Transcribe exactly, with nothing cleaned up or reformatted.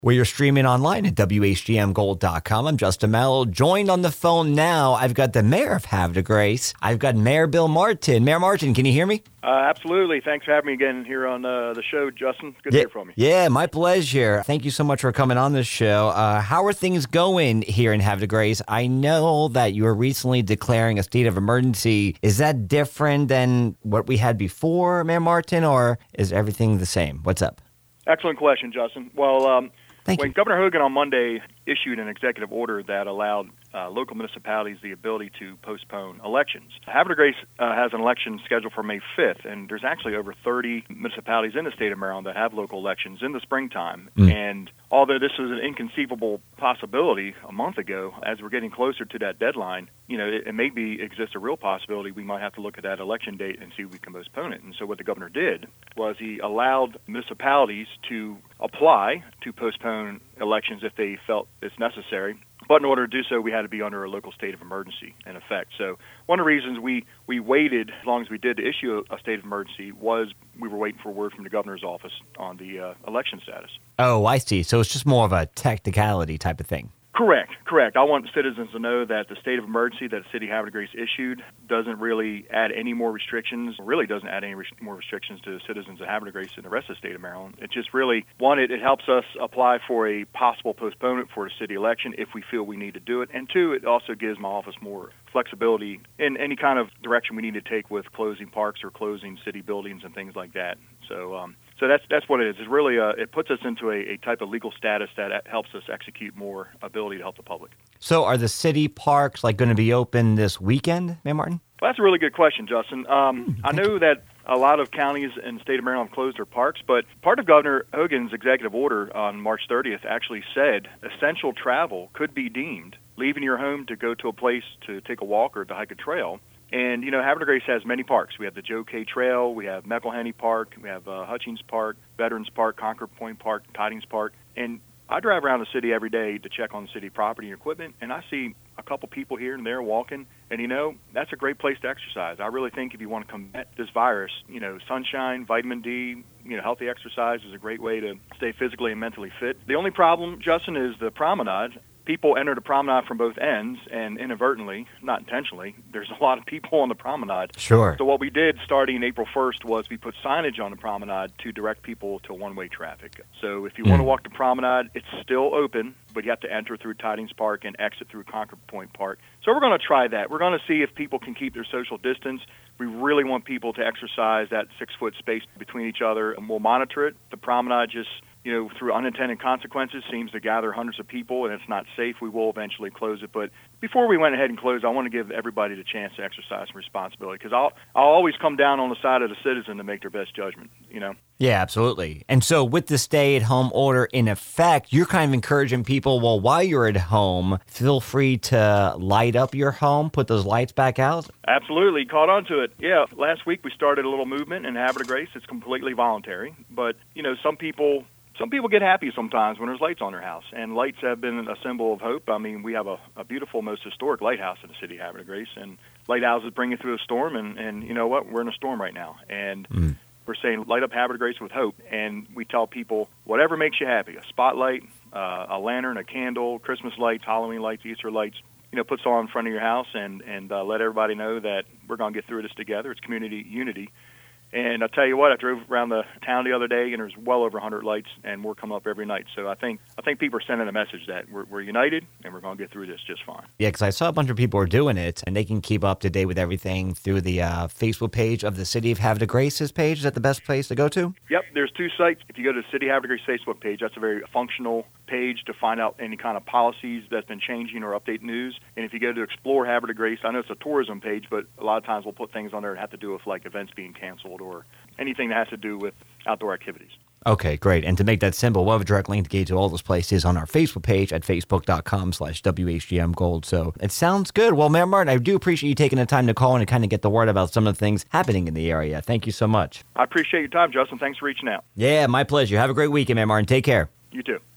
where you're streaming online at W H G M gold dot com. I'm Justin Mello. Joined on the phone now, I've got the mayor of Havre de Grace. I've got Mayor Bill Martin. Mayor Martin, can you hear me? Uh, absolutely. Thanks for having me again here on uh, the show, Justin. Good to yeah, hear from you. Yeah, my pleasure. Thank you so much for coming on this show. Uh, how are things going here in Havre de Grace? I know that you were recently declaring a state of emergency. Is that different than what we had before, Mayor Martin, or is everything the same? What's up? Excellent question, Justin. Well, um, Thank when you. Governor Hogan on Monday issued an executive order that allowed uh, local municipalities the ability to postpone elections. Havre de Grace uh, has an election scheduled for May fifth, and there's actually over thirty municipalities in the state of Maryland that have local elections in the springtime. Mm. And although this was an inconceivable possibility a month ago, as we're getting closer to that deadline, you know, it, it may be exist a real possibility we might have to look at that election date and see if we can postpone it. And so what the governor did was he allowed municipalities to apply to postpone elections if they felt it's necessary. But in order to do so, we had to be under a local state of emergency in effect. So one of the reasons we, we waited as long as we did to issue a, a state of emergency was we were waiting for word from the governor's office on the uh, election status. Oh, I see. So it's just more of a technicality type of thing. Correct, correct. I want citizens to know that the state of emergency that the city of Havre de Grace issued doesn't really add any more restrictions, really doesn't add any res- more restrictions to the citizens of Havre de Grace and the rest of the state of Maryland. It just really, one, it, it helps us apply for a possible postponement for the city election if we feel we need to do it, and two, it also gives my office more flexibility in any kind of direction we need to take with closing parks or closing city buildings and things like that. So, um, so that's that's what it is. It's really uh, it puts us into a, a type of legal status that helps us execute more ability to help the public. So, are the city parks like going to be open this weekend, Mayor Martin? Well, that's a really good question, Justin. Um, I know that a lot of counties in the state of Maryland have closed their parks, but part of Governor Hogan's executive order on March thirtieth actually said essential travel could be deemed leaving your home to go to a place to take a walk or to hike a trail. And, you know, Havre de Grace has many parks. We have the Joe K Trail, we have McElhenney Park, we have uh, Hutchings Park, Veterans Park, Concord Point Park, Tidings Park. And I drive around the city every day to check on the city property and equipment, and I see a couple people here and there walking. And, you know, that's a great place to exercise. I really think if you want to combat this virus, you know, sunshine, vitamin D, you know, healthy exercise is a great way to stay physically and mentally fit. The only problem, Justin, is the promenade. People enter the promenade from both ends, and inadvertently, not intentionally, there's a lot of people on the promenade. Sure. So what we did starting April first was we put signage on the promenade to direct people to one-way traffic. So if you mm. want to walk the promenade, it's still open, but you have to enter through Tidings Park and exit through Concord Point Park. So we're going to try that. We're going to see if people can keep their social distance. We really want people to exercise that six-foot space between each other, and we'll monitor it. The promenade just, you know, through unintended consequences, seems to gather hundreds of people, and it's not safe. We will eventually close it. But before we went ahead and closed, I want to give everybody the chance to exercise some responsibility, because I'll, I'll always come down on the side of the citizen to make their best judgment, you know? Yeah, absolutely. And so with the stay-at-home order in effect, you're kind of encouraging people, well, while you're at home, feel free to light up your home, put those lights back out? Absolutely. Caught on to it. Yeah, last week we started a little movement in Havre de Grace. It's completely voluntary. But, you know, some people... Some people get happy sometimes when there's lights on their house, and lights have been a symbol of hope. I mean, we have a, a beautiful, most historic lighthouse in the city of Havre de Grace, and lighthouses bring you through a storm, and, and you know what? We're in a storm right now, and mm. we're saying light up Havre de Grace with hope, and we tell people whatever makes you happy, a spotlight, uh, a lantern, a candle, Christmas lights, Halloween lights, Easter lights, you know, put some in front of your house and, and uh, let everybody know that we're going to get through this together. It's community unity. And I'll tell you what, I drove around the town the other day, and there's well over one hundred lights, and more come up every night. So I think I think people are sending a message that we're, we're united, and we're going to get through this just fine. Yeah, because I saw a bunch of people are doing it, and they can keep up to date with everything through the uh, Facebook page of the City of Havre de Grace's page. Is that the best place to go to? Yep, there's two sites. If you go to the City of Havre de Grace Facebook page, that's a very functional page to find out any kind of policies that's been changing or update news. And if you go to Explore Havre de Grace, I know it's a tourism page, but a lot of times we'll put things on there that have to do with like events being canceled or anything that has to do with outdoor activities. Okay, great. And to make that simple, we'll have a direct link to get to all those places on our Facebook page at facebook.com slash WHGM Gold. So it sounds good. Well, Mayor Martin, I do appreciate you taking the time to call in and kind of get the word about some of the things happening in the area. Thank you so much. I appreciate your time, Justin. Thanks for reaching out. Yeah, my pleasure. Have a great weekend, Mayor Martin. Take care. You too.